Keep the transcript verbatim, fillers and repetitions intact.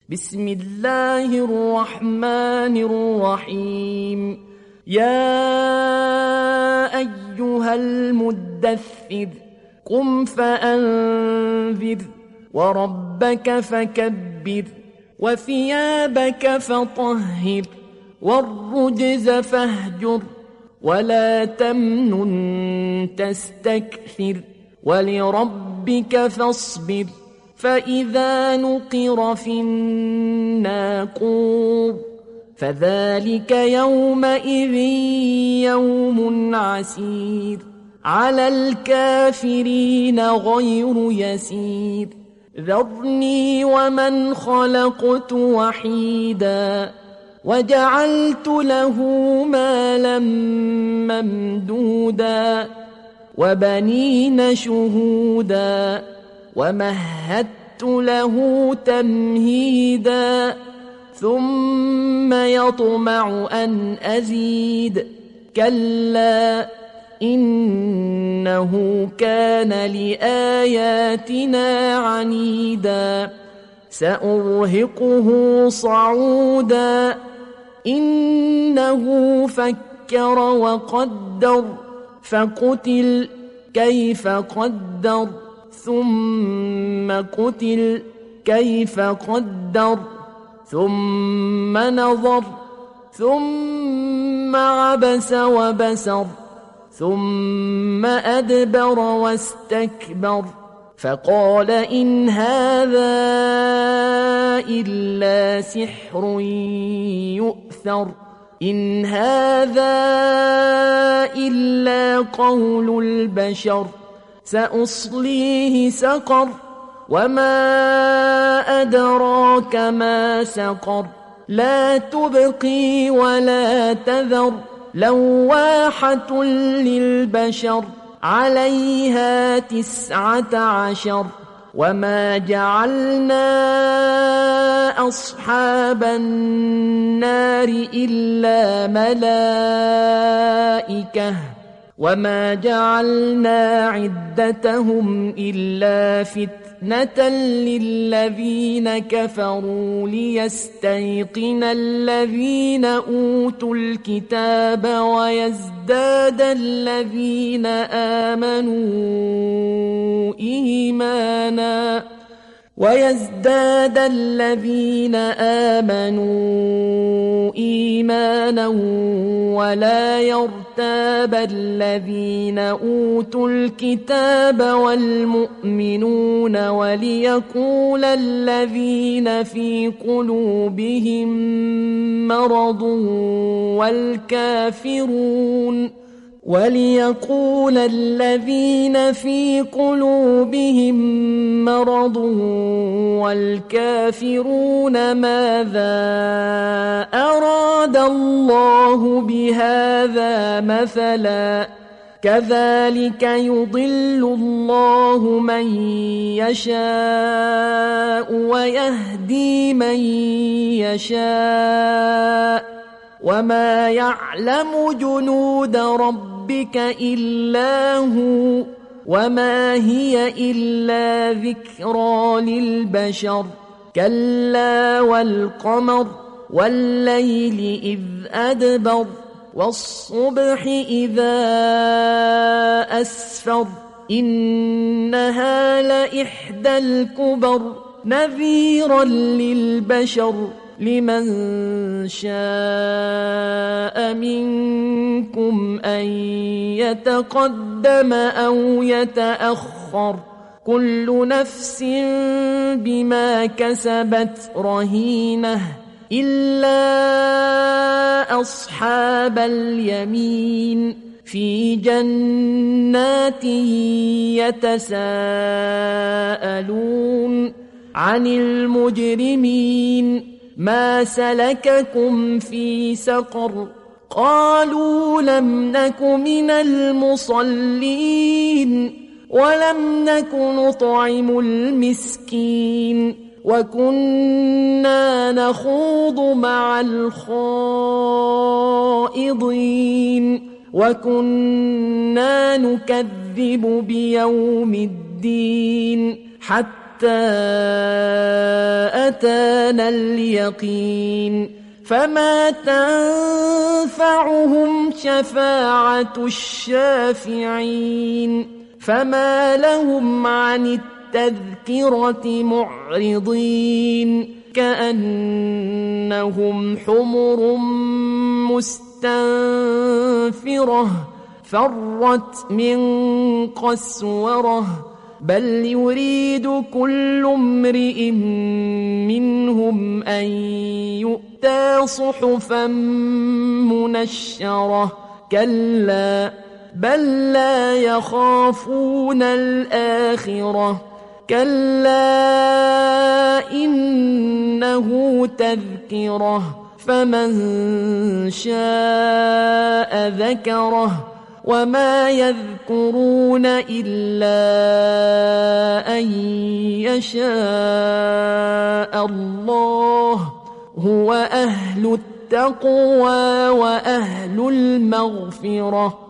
بسم الله الرحمن الرحيم. يا أيها المدثر قم فأنذر وربك فكبر وثيابك فطهر والرجز فاهجر ولا تمنن تستكثر ولربك فاصبر فإذا نقر في الناقور فذلك يومئذ يوم عسير على الكافرين غير يسير. ذرني ومن خلقت وحيدا وجعلت له مالا ممدودا وبنين شهودا ومهدت له تمهيدا ثم يطمع أن أزيد كلا إنه كان لآياتنا عنيدا سأرهقه صعودا إنه فكر وقدر فقتل كيف قدر ثم قتل كيف قدر ثم نظر ثم عبس وبسر ثم أدبر واستكبر فقال إن هذا إلا سحر يؤثر إن هذا إلا قول البشر سأصليه سقر وما أدراك ما سقر لا تبقي ولا تذر لواحة للبشر عليها تسعة عشر وما جعلنا أصحاب النار إلا ملائكة وما جعلنا عدتهم إلا فتنة للذين كفروا ليستيقن الذين أوتوا الكتاب ويزداد الذين آمنوا إيمانا ويزداد الذين آمنوا إيمانا ولا يرتاب الذين أوتوا الكتاب والمؤمنون وليقول الذين في قلوبهم مرض والكافرون وليقول الذين في قلوبهم مرض والكافرون ماذا أراد الله بهذا مثلا كذلك يضل الله من يشاء ويهدي من يشاء وما يعلم جنود ربك إلا هو وما هي إلا ذكرى للبشر كلا والقمر والليل إذ أدبر والصبح إذا أسفر إنها لإحدى الكبر نذيرا للبشر لمن شاء منكم أن يتقدم أو يتأخر كل نفس بما كسبت رهينة إلا أصحاب اليمين في جنات يتساءلون عن المجرمين ما سلككم في سقر قالوا لم نك من المصلين ولم نك نطعم المسكين وكنا نخوض مع الخائضين وكنا نكذب بيوم الدين حتى حتى أتانا اليقين فما تنفعهم شفاعة الشافعين فما لهم عن التذكرة معرضين كأنهم حمر مستنفرة فرت من قسورة بل يريد كل امرئ منهم أن يؤتى صحفا منشرة كلا بل لا يخافون الآخرة كلا إنه تذكرة فمن شاء ذكره وما يذكرون إلا أن يشاء الله هو أهل التقوى وأهل المغفرة